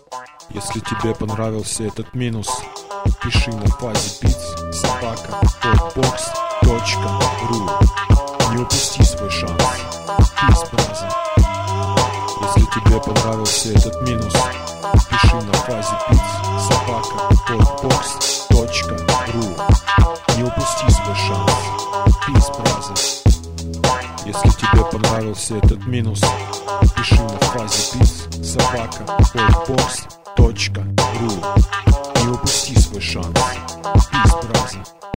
Если тебе понравился этот минус, пиши на fazibeats@podbox.ru. Не упусти свой шанс. Peace, brother. Если тебе понравился этот минус, пиши на fazibeats@podbox.ru. Не упусти свой шанс. Peace, brother. Если тебе понравился этот минус, пиши на fazibeats@podbox.ru. Не упусти свой шанс. Peace, brother.